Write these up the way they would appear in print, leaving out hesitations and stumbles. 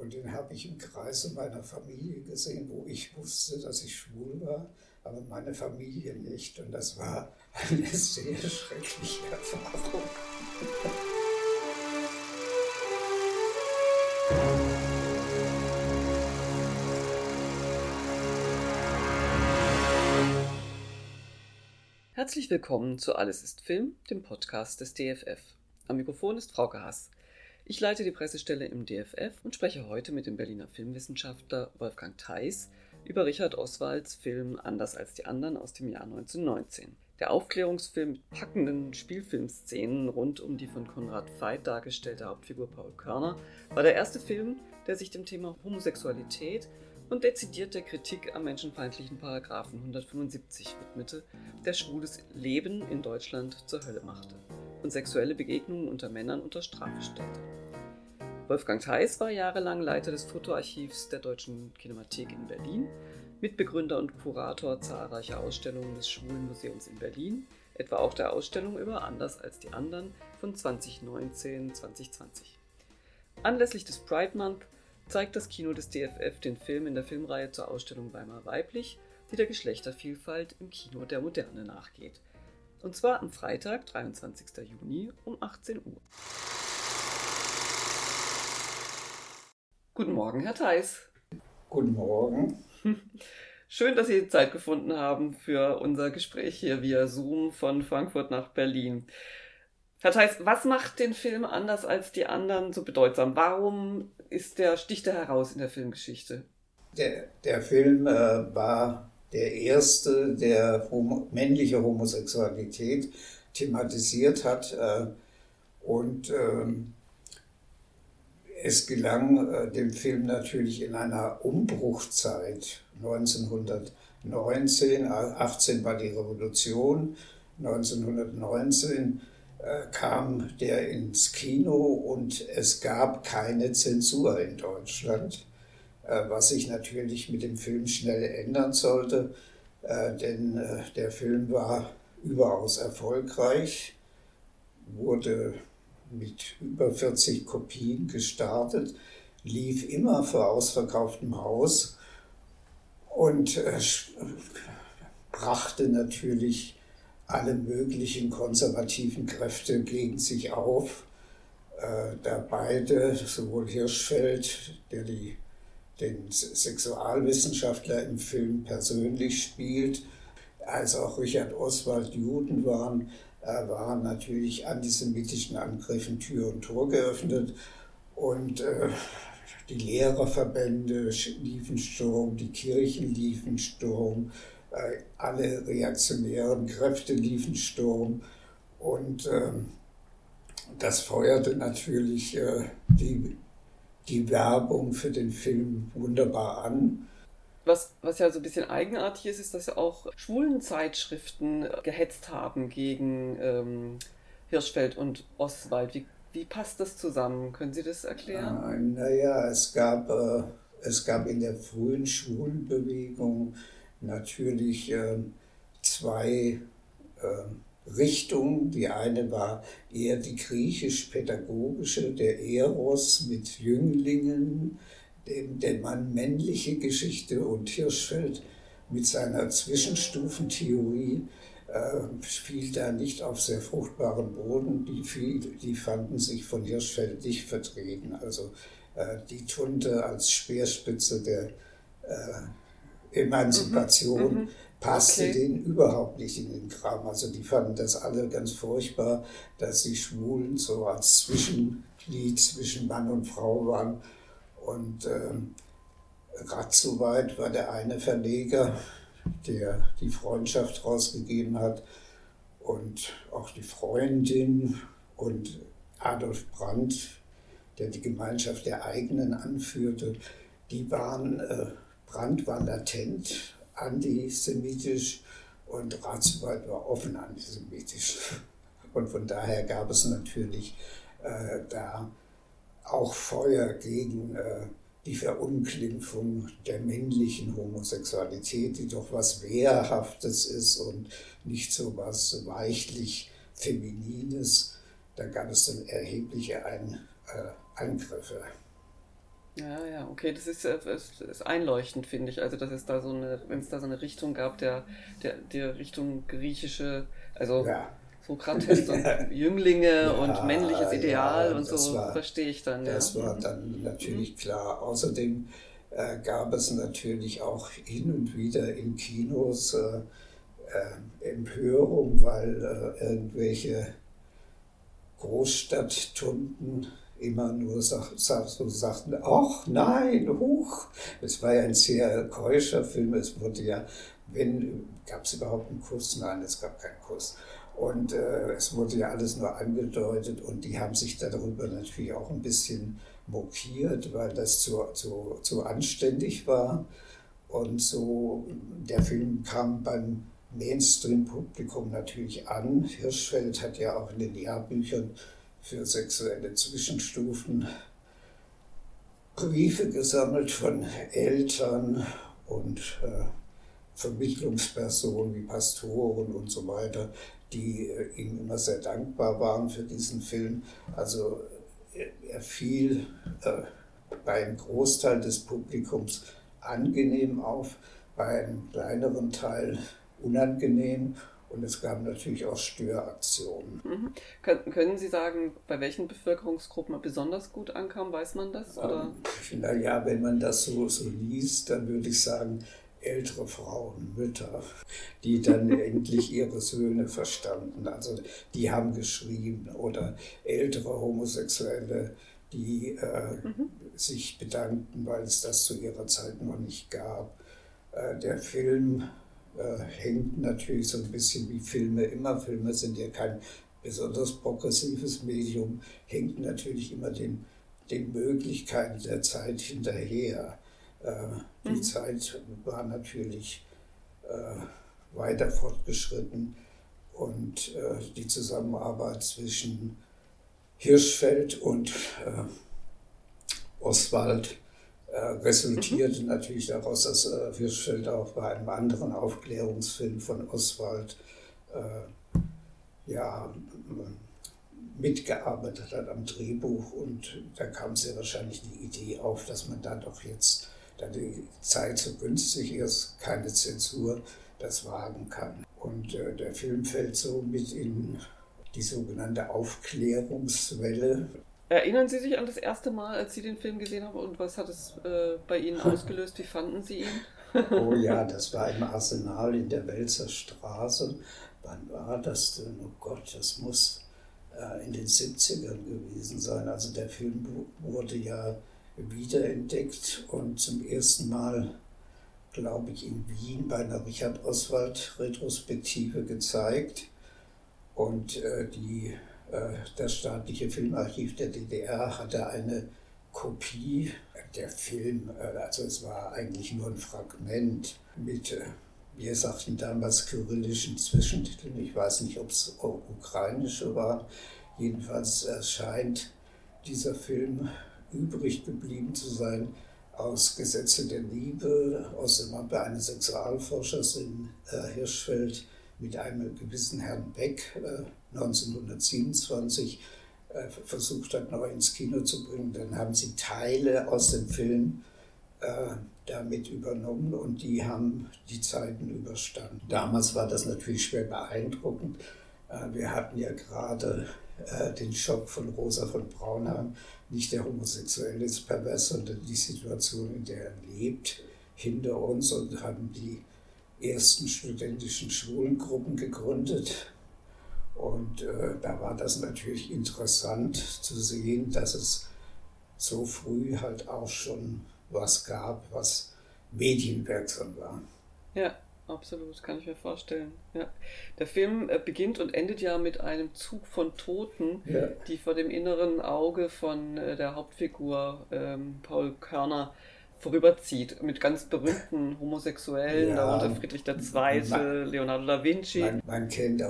Und den habe ich im Kreise meiner Familie gesehen, wo ich wusste, dass ich schwul war, aber meine Familie nicht. Und das war eine sehr schreckliche Erfahrung. Herzlich willkommen zu Alles ist Film, dem Podcast des DFF. Am Mikrofon ist Frauke Hass. Ich leite die Pressestelle im DFF und spreche heute mit dem Berliner Filmwissenschaftler Wolfgang Theis über Richard Oswalds Film Anders als die anderen aus dem Jahr 1919. Der Aufklärungsfilm mit packenden Spielfilmszenen rund um die von Konrad Veidt dargestellte Hauptfigur Paul Körner war der erste Film, der sich dem Thema Homosexualität und dezidiert der Kritik am menschenfeindlichen Paragraphen 175 widmete, der schwules Leben in Deutschland zur Hölle machte und sexuelle Begegnungen unter Männern unter Strafe stellte. Wolfgang Theis war jahrelang Leiter des Fotoarchivs der Deutschen Kinemathek in Berlin, Mitbegründer und Kurator zahlreicher Ausstellungen des Schwulenmuseums in Berlin, etwa auch der Ausstellung über Anders als die anderen von 2019-2020. Anlässlich des Pride Month zeigt das Kino des DFF den Film in der Filmreihe zur Ausstellung Weimar Weiblich, die der Geschlechtervielfalt im Kino der Moderne nachgeht. Und zwar am Freitag, 23. Juni um 18 Uhr. Guten Morgen, Herr Theis. Guten Morgen. Schön, dass Sie Zeit gefunden haben für unser Gespräch hier via Zoom von Frankfurt nach Berlin. Herr Theis, was macht den Film anders als die anderen so bedeutsam? Warum sticht er heraus in der Filmgeschichte? Der Film war der erste, der männliche Homosexualität thematisiert hat. Und es gelang dem Film natürlich in einer Umbruchzeit. 1919, 18 war die Revolution, 1919 kam der ins Kino und es gab keine Zensur in Deutschland, was sich natürlich mit dem Film schnell ändern sollte, denn der Film war überaus erfolgreich, wurde mit über 40 Kopien gestartet, lief immer vor ausverkauftem Haus und brachte natürlich alle möglichen konservativen Kräfte gegen sich auf, da beide, sowohl Hirschfeld, der den Sexualwissenschaftler im Film persönlich spielt, als auch Richard Oswald Juden waren natürlich antisemitischen Angriffen Tür und Tor geöffnet und die Lehrerverbände liefen Sturm, die Kirchen liefen Sturm, alle reaktionären Kräfte liefen Sturm und das feuerte natürlich die Werbung für den Film wunderbar an. Was ja so ein bisschen eigenartig ist, dass ja auch Schwulenzeitschriften gehetzt haben gegen Hirschfeld und Oswald. Wie passt das zusammen? Können Sie das erklären? Naja, es gab in der frühen Schwulenbewegung natürlich zwei Richtungen. Die eine war eher die griechisch-pädagogische, der Eros mit Jünglingen, der Mann männliche Geschichte, und Hirschfeld mit seiner Zwischenstufentheorie fiel da nicht auf sehr fruchtbaren Boden. Die fanden sich von Hirschfeld nicht vertreten. Also die Tunte als Speerspitze der Emanzipation passte denen überhaupt nicht in den Kram. Also die fanden das alle ganz furchtbar, dass die Schwulen so als Zwischenglied zwischen Mann und Frau waren. Und Ratzowait war der eine Verleger, der die Freundschaft rausgegeben hat, und auch die Freundin, und Adolf Brandt, der die Gemeinschaft der Eigenen anführte. Brandt war latent antisemitisch und Ratzowait war offen antisemitisch. Und von daher gab es natürlich da auch Feuer gegen die Verunglimpfung der männlichen Homosexualität, die doch was Wehrhaftes ist und nicht so was weichlich Feminines. Da gab es dann erhebliche Angriffe. Ja, ja, okay, das ist einleuchtend, finde ich. Also, dass es da so eine, wenn es da so eine Richtung gab, der Richtung griechische, also Ja, Sokrates und Jünglinge und männliches ja, Ideal und so, verstehe ich dann, ja. das war dann Mhm. natürlich klar. Außerdem gab es natürlich auch hin und wieder in Kinos Empörung, weil irgendwelche Großstadttunden immer nur so sagten, ach nein, huch. Es war ja ein sehr keuscher Film, es wurde ja, wenn, gab es überhaupt einen Kuss? Nein, es gab keinen Kuss. Und es wurde ja alles nur angedeutet und die haben sich darüber natürlich auch ein bisschen mokiert, weil das zu anständig war. Und so, der Film kam beim Mainstream-Publikum natürlich an. Hirschfeld hat ja auch in den Jahrbüchern für sexuelle Zwischenstufen Briefe gesammelt von Eltern und Vermittlungspersonen wie Pastoren und so weiter, die ihm immer sehr dankbar waren für diesen Film. Also er fiel beim Großteil des Publikums angenehm auf, bei einem kleineren Teil unangenehm und es gab natürlich auch Störaktionen. Mhm. Können Sie sagen, bei welchen Bevölkerungsgruppen er besonders gut ankam? Weiß man das? Oder? Naja, wenn man das so liest, dann würde ich sagen, ältere Frauen, Mütter, die dann endlich ihre Söhne verstanden, also die haben geschrieben, oder ältere Homosexuelle, die Mhm. sich bedankten, weil es das zu ihrer Zeit noch nicht gab. Der Film hängt natürlich so ein bisschen wie Filme immer. Filme sind ja kein besonders progressives Medium, hängt natürlich immer den Möglichkeiten der Zeit hinterher. Die Mhm. Zeit war natürlich weiter fortgeschritten und die Zusammenarbeit zwischen Hirschfeld und Oswald Mhm. resultierte natürlich daraus, dass Hirschfeld auch bei einem anderen Aufklärungsfilm von Oswald ja, mitgearbeitet hat am Drehbuch und da kam sehr wahrscheinlich die Idee auf, dass man da doch jetzt, da die Zeit so günstig ist, keine Zensur, das wagen kann. Und der Film fällt so mit in die sogenannte Aufklärungswelle. Erinnern Sie sich an das erste Mal, als Sie den Film gesehen haben und was hat es bei Ihnen ausgelöst? Wie fanden Sie ihn? Oh ja, das war im Arsenal in der Welser Straße. Wann war das denn? Oh Gott, das muss in den 70ern gewesen sein. Also der Film wurde ja wiederentdeckt und zum ersten Mal, glaube ich, in Wien bei einer Richard Oswald-Retrospektive gezeigt. Und das staatliche Filmarchiv der DDR hatte eine Kopie der Film, also es war eigentlich nur ein Fragment mit, wir sagten damals kyrillischen Zwischentiteln, ich weiß nicht, ob es ukrainische waren, jedenfalls scheint dieser Film übrig geblieben zu sein aus Gesetze der Liebe, aus der Mappe eines Sexualforschers in Hirschfeld mit einem gewissen Herrn Beck 1927 versucht hat, neu ins Kino zu bringen. Dann haben sie Teile aus dem Film damit übernommen und die haben die Zeiten überstanden. Damals war das natürlich schwer beeindruckend. Wir hatten ja gerade den Schock von Rosa von Braunheim. Nicht der Homosexuelle ist pervers, sondern die Situation, in der er lebt, hinter uns und haben die ersten studentischen Schwulengruppen gegründet. Und da war das natürlich interessant zu sehen, dass es so früh halt auch schon was gab, was medienwirksam war. Ja, absolut, kann ich mir vorstellen. Ja. Der Film beginnt und endet ja mit einem Zug von Toten, Ja, die vor dem inneren Auge von der Hauptfigur Paul Körner vorüberzieht, mit ganz berühmten Homosexuellen, darunter ja Friedrich man, II., Leonardo da Vinci. man kennt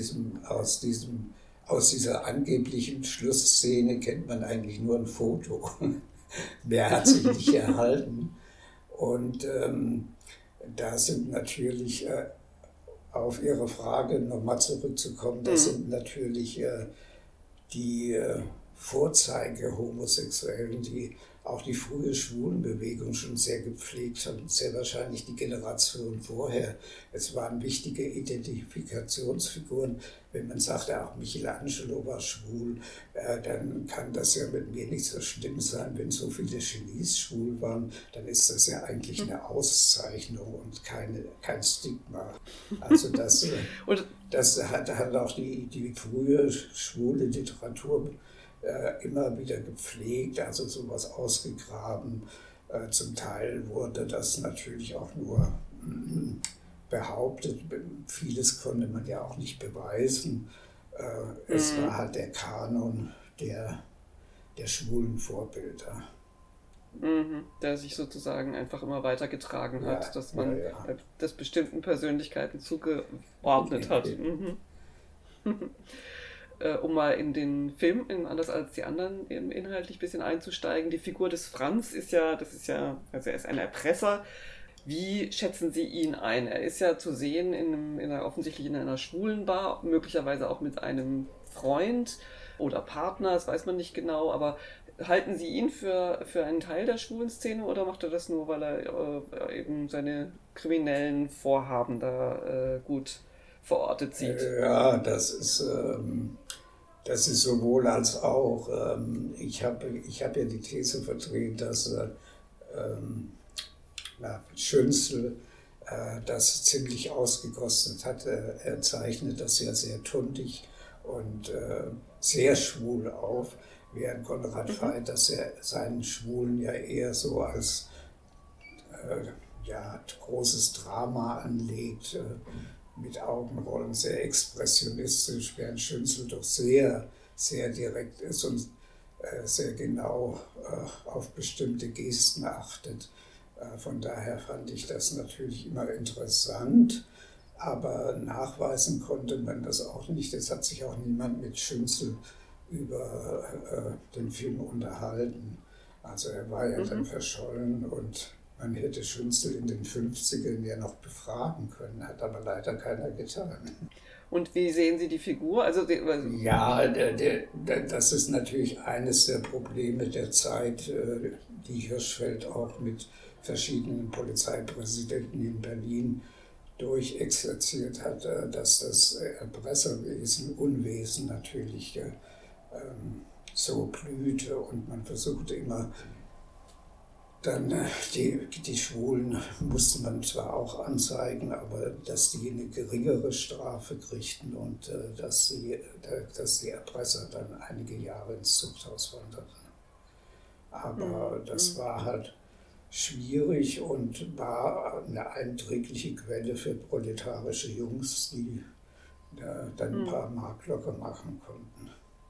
aus dieser angeblichen Schlussszene kennt man eigentlich nur ein Foto. Mehr hat sich nicht erhalten. Und da sind natürlich, auf Ihre Frage nochmal zurückzukommen, das Mhm. sind natürlich die Vorzeige-Homosexuellen, die auch die frühe Schwulenbewegung schon sehr gepflegt haben, sehr wahrscheinlich die Generation vorher. Es waren wichtige Identifikationsfiguren. Wenn man sagt, auch Michelangelo war schwul, dann kann das ja mit mir nicht so schlimm sein. Wenn so viele Genies schwul waren, dann ist das ja eigentlich eine Auszeichnung und kein Stigma. Also das hat auch die frühe schwule Literatur immer wieder gepflegt, also sowas ausgegraben. Zum Teil wurde das natürlich auch nur behauptet. Vieles konnte man ja auch nicht beweisen. Es war halt der Kanon der schwulen Vorbilder. Der sich sozusagen einfach immer weitergetragen hat, dass man das bestimmten Persönlichkeiten zugeordnet hat. Um mal in den Film, anders als die anderen, inhaltlich ein bisschen einzusteigen. Die Figur des Franz also er ist ein Erpresser. Wie schätzen Sie ihn ein? Er ist ja zu sehen offensichtlich in einer schwulen Bar, möglicherweise auch mit einem Freund oder Partner, das weiß man nicht genau, aber halten Sie ihn für einen Teil der schwulen Szene oder macht er das nur, weil er eben seine kriminellen Vorhaben da gut verortet sieht? Ja, das ist sowohl als auch. Ich hab ja die These vertreten, dass Schünzel das ziemlich ausgekostet hat. Er zeichnet das ja sehr tuntig und sehr schwul auf, während Konrad Veidt, dass er seinen Schwulen ja eher so als großes Drama anlegt, mit Augenrollen, sehr expressionistisch, während Schünzel doch sehr, sehr direkt ist und sehr genau auf bestimmte Gesten achtet. Von daher fand ich das natürlich immer interessant, aber nachweisen konnte man das auch nicht. Es hat sich auch niemand mit Schünzel über den Film unterhalten. Also er war ja dann verschollen und man hätte Schünzel in den 50ern ja noch befragen können, hat aber leider keiner getan. Und wie sehen Sie die Figur? Das ist natürlich eines der Probleme der Zeit, die Hirschfeld auch mit verschiedenen Polizeipräsidenten in Berlin durchexerziert hat, dass das Erpresserwesen, Unwesen natürlich so blühte und man versuchte immer, dann die Schwulen musste man zwar auch anzeigen, aber dass die eine geringere Strafe kriegten und dass die Erpresser dann einige Jahre ins Zuchthaus wanderten. Aber das war halt schwierig und war eine einträgliche Quelle für proletarische Jungs, die dann ein paar Mark locker machen konnten.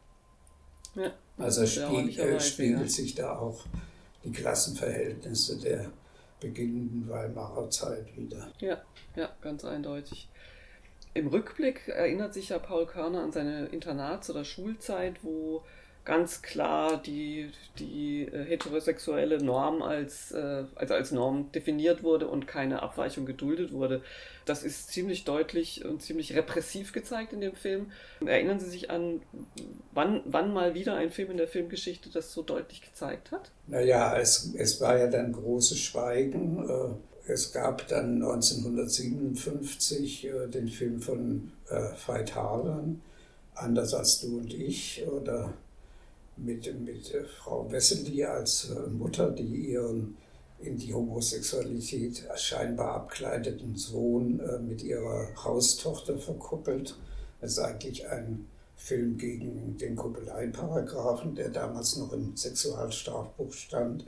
Ja, also spiegelt sich da auch die Klassenverhältnisse der beginnenden Weimarer Zeit wieder. Ja, ganz eindeutig. Im Rückblick erinnert sich ja Paul Körner an seine Internats- oder Schulzeit, wo ganz klar die heterosexuelle Norm als Norm definiert wurde und keine Abweichung geduldet wurde. Das ist ziemlich deutlich und ziemlich repressiv gezeigt in dem Film. Erinnern Sie sich an, wann mal wieder ein Film in der Filmgeschichte das so deutlich gezeigt hat? Naja, es war ja dann großes Schweigen. Es gab dann 1957 den Film von Veit Harlan, Anders als du und ich, oder mit Frau Wessely als Mutter, die ihren in die Homosexualität scheinbar abgeleiteten Sohn mit ihrer Haustochter verkuppelt. Das ist eigentlich ein Film gegen den Kuppeleiparagraphen, der damals noch im Sexualstrafbuch stand.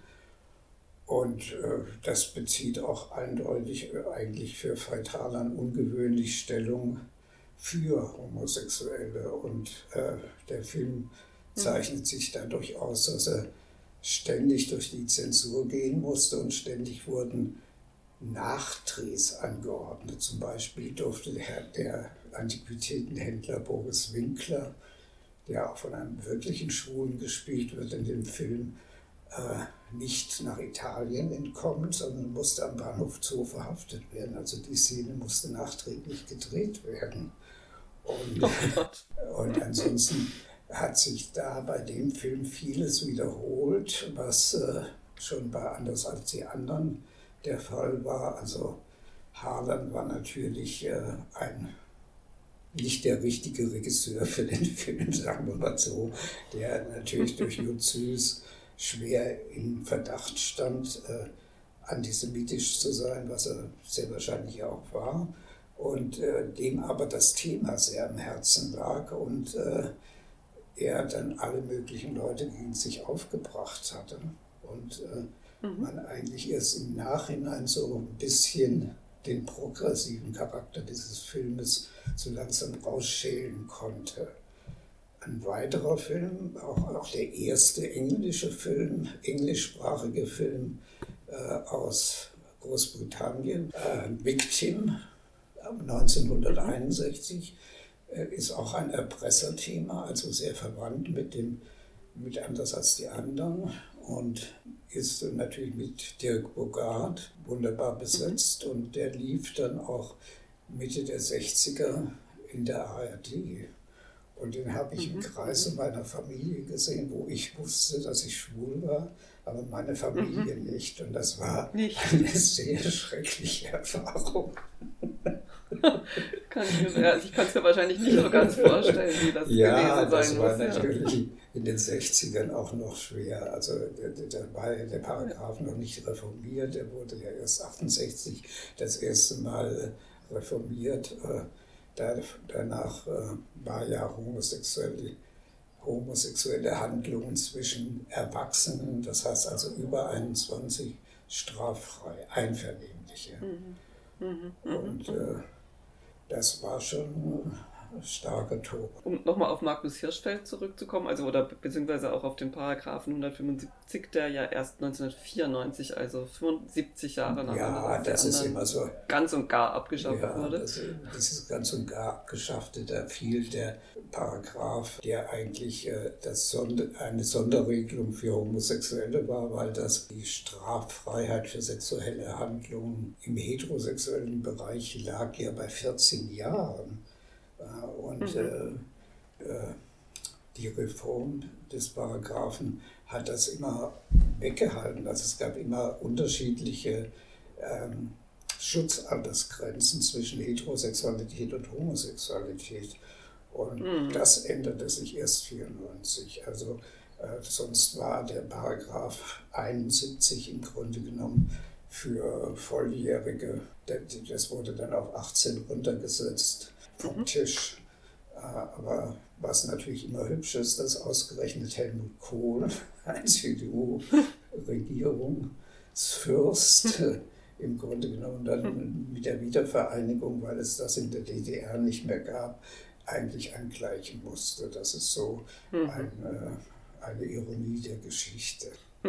Und das bezieht auch eindeutig eigentlich für Veit Harlan ungewöhnlich Stellung für Homosexuelle. Und der Film zeichnet sich dadurch aus, dass er ständig durch die Zensur gehen musste und ständig wurden Nachdrehs angeordnet. Zum Beispiel durfte der Antiquitätenhändler Boris Winkler, der auch von einem wirklichen Schwulen gespielt wird in dem Film, nicht nach Italien entkommen, sondern musste am Bahnhof Zoo verhaftet werden. Also die Szene musste nachträglich gedreht werden. Und ansonsten hat sich da bei dem Film vieles wiederholt, was schon bei Anders als die anderen der Fall war. Also Harlan war natürlich nicht der richtige Regisseur für den Film, sagen wir mal so, der natürlich durch Lutz Süß schwer in Verdacht stand, antisemitisch zu sein, was er sehr wahrscheinlich auch war, und dem aber das Thema sehr am Herzen lag und er dann alle möglichen Leute gegen sich aufgebracht hatte und man eigentlich erst im Nachhinein so ein bisschen den progressiven Charakter dieses Filmes so langsam rausschälen konnte. Ein weiterer Film, auch der erste englischsprachige Film aus Großbritannien, Victim 1961, ist auch ein Erpresserthema, also sehr verwandt mit Anders als die anderen, und ist natürlich mit Dirk Bogarde wunderbar besetzt, und der lief dann auch Mitte der 60er in der ARD. Und den habe ich im Kreise meiner Familie gesehen, wo ich wusste, dass ich schwul war, aber meine Familie nicht. Und das war eine sehr schreckliche Erfahrung. Ich kann es mir wahrscheinlich nicht so ganz vorstellen, wie das gewesen sein muss. Das war natürlich in den 60ern auch noch schwer. Also da war ja der Paragraph noch nicht reformiert. Er wurde ja erst 68 das erste Mal reformiert. Danach war ja homosexuelle Handlungen zwischen Erwachsenen, das heißt also über 21, straffrei, einvernehmliche. Und das war schon ein starker Tod. Um nochmal auf Magnus Hirschfeld zurückzukommen, beziehungsweise auch auf den Paragraphen 175, der ja erst 1994, also 75 Jahre nach das ist immer so, ganz und gar abgeschafft wurde. Dieses ganz und gar abgeschaffte, da fiel der Paragraph, der eigentlich eine Sonderregelung für Homosexuelle war, weil das die Straffreiheit für sexuelle Handlungen im heterosexuellen Bereich lag ja bei 14 Jahren. Und die Reform des Paragraphen hat das immer weggehalten. Also es gab immer unterschiedliche Schutzaltersgrenzen zwischen Heterosexualität und Homosexualität. Und das änderte sich erst 1994. Also sonst war der Paragraph 71 im Grunde genommen für Volljährige. Das wurde dann auf 18 runtergesetzt vom Tisch. Aber was natürlich immer hübsch ist, dass ausgerechnet Helmut Kohl, ein CDU-Regierungsfürst, im Grunde genommen dann mit der Wiedervereinigung, weil es das in der DDR nicht mehr gab, eigentlich angleichen musste. Das ist so eine Ironie der Geschichte.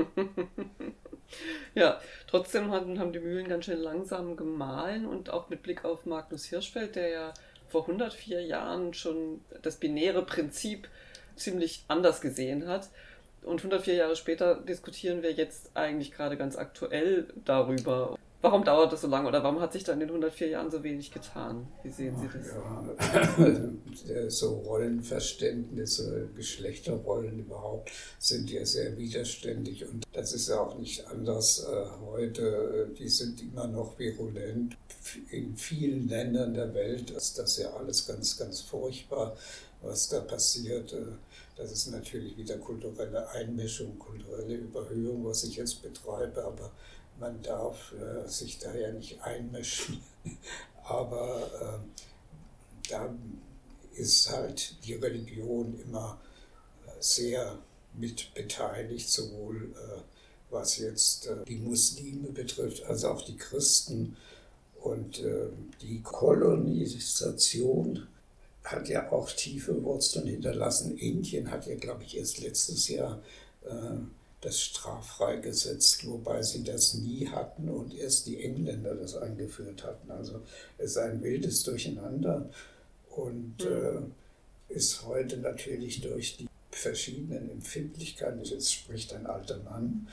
Ja, trotzdem haben die Mühlen ganz schön langsam gemahlen, und auch mit Blick auf Magnus Hirschfeld, der ja vor 104 Jahren schon das binäre Prinzip ziemlich anders gesehen hat. Und 104 Jahre später diskutieren wir jetzt eigentlich gerade ganz aktuell darüber. Warum dauert das so lange, oder warum hat sich da in den 104 Jahren so wenig getan? Wie sehen Sie das? Ja, so Rollenverständnisse, Geschlechterrollen überhaupt sind ja sehr widerständig, und das ist ja auch nicht anders heute. Die sind immer noch virulent. In vielen Ländern der Welt ist das ja alles ganz, ganz furchtbar, was da passiert. Das ist natürlich wieder kulturelle Einmischung, kulturelle Überhöhung, was ich jetzt betreibe, aber man darf sich da ja nicht einmischen. Aber da ist halt die Religion immer sehr mit beteiligt, sowohl was jetzt die Muslime betrifft, als auch die Christen. Und die Kolonisation hat ja auch tiefe Wurzeln hinterlassen. Indien hat ja, glaube ich, erst letztes Jahr das straffrei gesetzt, wobei sie das nie hatten und erst die Engländer das eingeführt hatten. Also es ist ein wildes Durcheinander und ist heute natürlich durch die verschiedenen Empfindlichkeiten, jetzt spricht ein alter Mann,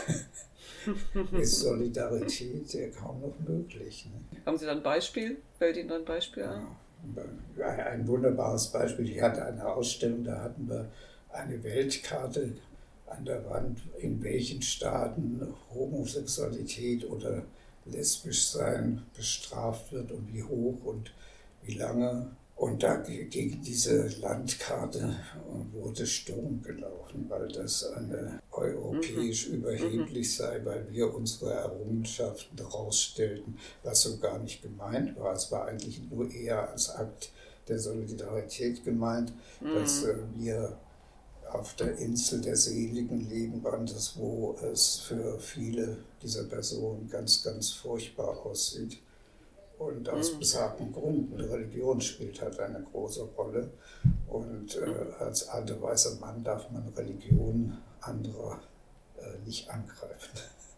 ist Solidarität ja kaum noch möglich. Ne? Haben Sie da ein Beispiel? Fällt Ihnen da ein Beispiel ein? Ein wunderbares Beispiel, ich hatte eine Ausstellung, da hatten wir eine Weltkarte an der Wand, in welchen Staaten Homosexualität oder lesbisch sein bestraft wird und wie hoch und wie lange. Und da gegen diese Landkarte wurde Sturm gelaufen, weil das eine europäisch überheblich sei, weil wir unsere Errungenschaften rausstellten, was so gar nicht gemeint war. Es war eigentlich nur eher als Akt der Solidarität gemeint, dass wir auf der Insel der Seligen leben, das wo es für viele dieser Personen ganz, ganz furchtbar aussieht. Und aus besagten Gründen, Religion spielt halt eine große Rolle. Und als alter weißer Mann darf man Religion anderer nicht angreifen.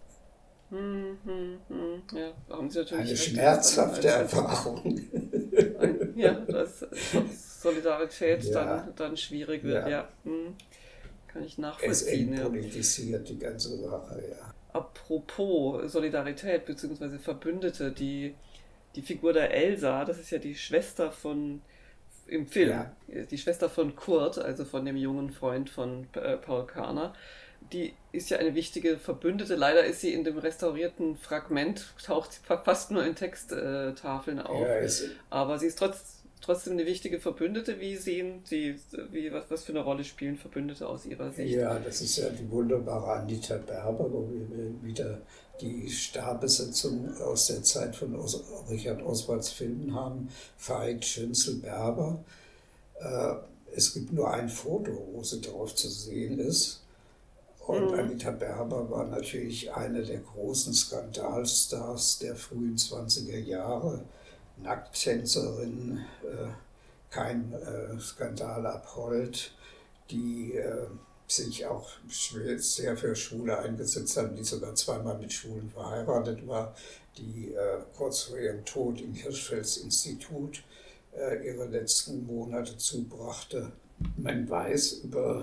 Ja, haben Sie natürlich eine schmerzhafte Erfahrung. Ja, dass Solidarität dann schwierig wird. Ja. Kann ich nachvollziehen. Es entpolitisiert die ganze Sache, ja. Apropos Solidarität bzw. Verbündete, die Figur der Elsa, das ist ja die Schwester im Film, die Schwester von Kurt, also von dem jungen Freund von Paul Körner, die ist ja eine wichtige Verbündete. Leider ist sie in dem restaurierten Fragment, taucht sie fast nur in Texttafeln auf, aber sie ist trotzdem eine wichtige Verbündete. Wie sehen Sie, was für eine Rolle spielen Verbündete aus Ihrer Sicht? Ja, das ist ja die wunderbare Anita Berber, wo wir wieder die Starbesetzung aus der Zeit von Richard Oswalds Filmen haben. Veit, Schünzel, Berber. Es gibt nur ein Foto, wo sie drauf zu sehen ist. Und Anita Berber war natürlich eine der großen Skandalstars der frühen 20er Jahre. Nackttänzerin, kein Skandal abhold, die sich auch sehr für Schwule eingesetzt haben, die sogar zweimal mit Schwulen verheiratet war, die kurz vor ihrem Tod im Hirschfels Institut ihre letzten Monate zubrachte. Man weiß über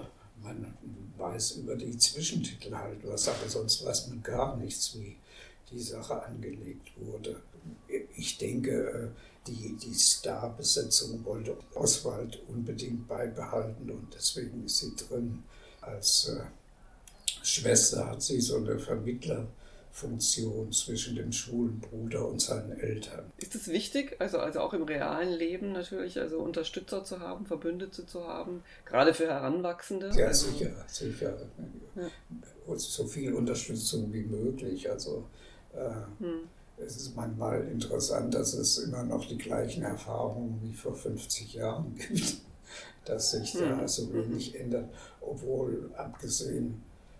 die Zwischentitel halt was, aber sonst weiß man gar nichts, wie die Sache angelegt wurde. Ich denke, die Starbesetzung wollte Oswald unbedingt beibehalten und deswegen ist sie drin. Als Schwester hat sie so eine Vermittlerfunktion zwischen dem schwulen Bruder und seinen Eltern. Ist es wichtig, also auch im realen Leben natürlich, also Unterstützer zu haben, Verbündete zu haben, gerade für Heranwachsende? Ja, sicher. Ja. So viel Unterstützung wie möglich. Also es ist manchmal interessant, dass es immer noch die gleichen Erfahrungen wie vor 50 Jahren gibt, dass sich da so wenig ändert, obwohl abgesehen,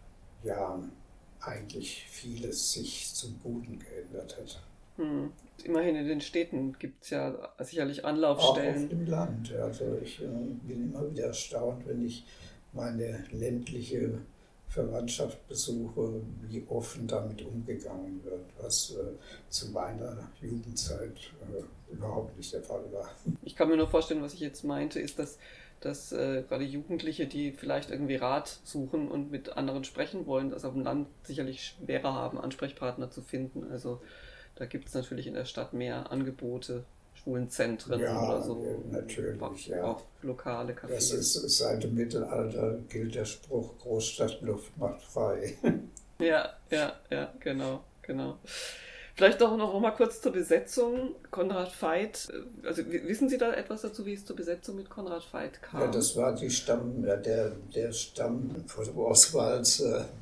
eigentlich vieles sich zum Guten geändert hat. Immerhin in den Städten gibt es ja sicherlich Anlaufstellen. Auch auf dem Land. Also ich bin immer wieder erstaunt, wenn ich meine ländliche Verwandtschaft besuche, wie offen damit umgegangen wird, was zu meiner Jugendzeit überhaupt nicht der Fall war. Ich kann mir nur vorstellen, was ich jetzt meinte, ist, dass gerade Jugendliche, die vielleicht irgendwie Rat suchen und mit anderen sprechen wollen, das auf dem Land sicherlich schwerer haben, Ansprechpartner zu finden. Also da gibt es natürlich in der Stadt mehr Angebote, Schwulenzentren oder so. Natürlich, auch lokale Cafés. Das ist seit dem Mittelalter gilt der Spruch, Großstadtluft macht frei. Ja, genau. Vielleicht noch mal kurz zur Besetzung. Konrad Veit, also wissen Sie da etwas dazu, wie es zur Besetzung mit Konrad Veit kam? Ja, das war der Stamm von Oswalds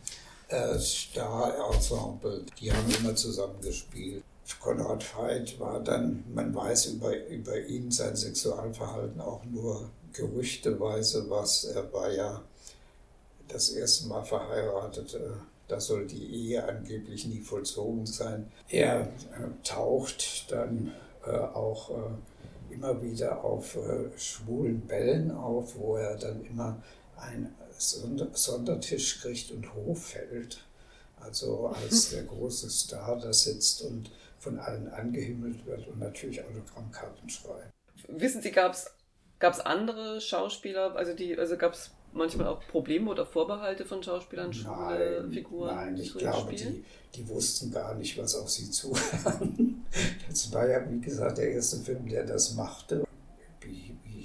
Star-Ensemble. Die haben immer zusammengespielt. Konrad Veit war dann, man weiß über ihn, sein Sexualverhalten auch nur gerüchteweise was. Er war ja das erste Mal verheiratet. Da soll die Ehe angeblich nie vollzogen sein. Er taucht dann auch immer wieder auf schwulen Bällen auf, wo er dann immer einen Sondertisch kriegt und hochfällt. Also als der große Star da sitzt und von allen angehimmelt wird und natürlich Autogrammkarten schreibt. Wissen Sie, gab's andere Schauspieler, also gab es manchmal auch Probleme oder Vorbehalte von Schauspielern, schwule Figuren? Nein, ich glaube, die wussten gar nicht, was auf sie zuhören. Das war ja, wie gesagt, der erste Film, der das machte.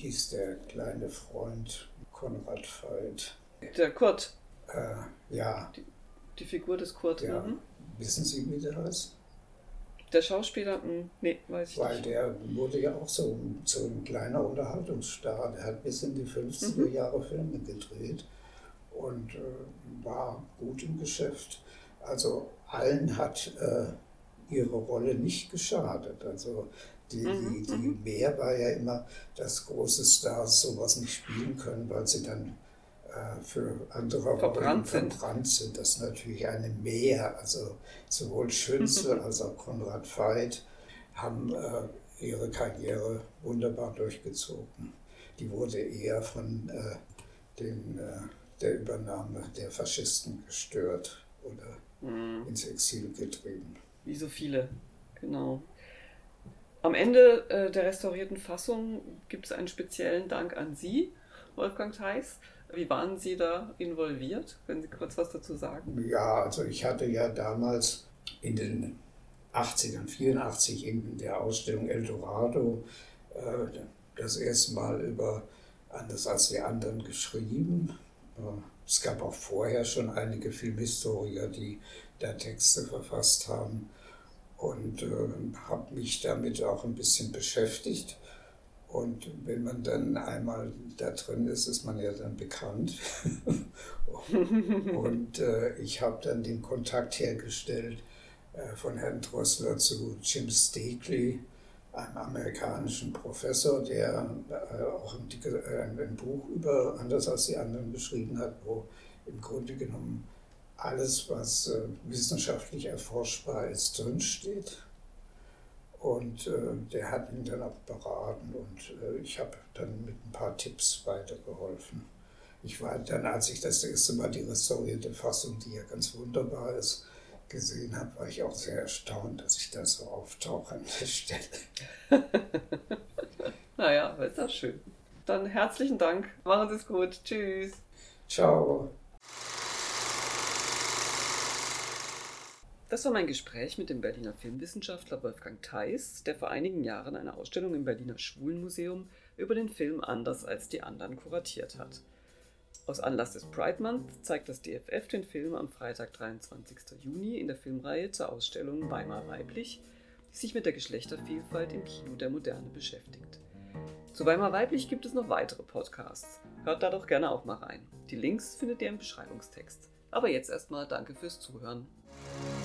hieß der kleine Freund Konrad Veidt? Der Kurt. Ja. Die Figur des Kurt. Ja. Wissen Sie, wie der heißt? Der Schauspieler? Nee, weiß ich nicht. Weil der wurde ja auch so ein kleiner Unterhaltungsstar. Der hat bis in die 50er Jahre Filme gedreht und war gut im Geschäft. Also allen hat ihre Rolle nicht geschadet. Also die Mehr war ja immer, dass große Stars sowas nicht spielen können, weil sie dann für andere verbrannt sind. Das ist natürlich eine Mehr. Also sowohl Schünzel als auch Konrad Veidt haben ihre Karriere wunderbar durchgezogen. Die wurde eher von der Übernahme der Faschisten gestört oder ins Exil getrieben. Wie so viele, genau. Am Ende der restaurierten Fassung gibt es einen speziellen Dank an Sie, Wolfgang Theis. Wie waren Sie da involviert? Können Sie kurz was dazu sagen? Ja, also ich hatte ja damals in den 80ern, 84 in der Ausstellung Eldorado das erste Mal über Anders als die anderen geschrieben. Es gab auch vorher schon einige Filmhistoriker, die da Texte verfasst haben und habe mich damit auch ein bisschen beschäftigt. Und wenn man dann einmal da drin ist, ist man ja dann bekannt. Und ich habe dann den Kontakt hergestellt von Herrn Drossler zu Jim Steakley, einem amerikanischen Professor, der auch ein Buch über Anders als die anderen geschrieben hat, wo im Grunde genommen alles, was wissenschaftlich erforschbar ist, drinsteht. Und der hat ihn dann auch beraten und ich habe dann mit ein paar Tipps weitergeholfen. Ich war dann, als ich das erste Mal die restaurierte Fassung, die ja ganz wunderbar ist, gesehen habe, war ich auch sehr erstaunt, dass ich da so auftauche an der Stelle. Naja, ist das schön. Dann herzlichen Dank. Machen Sie es gut. Tschüss. Ciao. Das war mein Gespräch mit dem Berliner Filmwissenschaftler Wolfgang Theis, der vor einigen Jahren eine Ausstellung im Berliner Schwulenmuseum über den Film Anders als die anderen kuratiert hat. Aus Anlass des Pride Month zeigt das DFF den Film am Freitag, 23. Juni in der Filmreihe zur Ausstellung Weimar Weiblich, die sich mit der Geschlechtervielfalt im Kino der Moderne beschäftigt. Zu Weimar Weiblich gibt es noch weitere Podcasts. Hört da doch gerne auch mal rein. Die Links findet ihr im Beschreibungstext. Aber jetzt erstmal danke fürs Zuhören.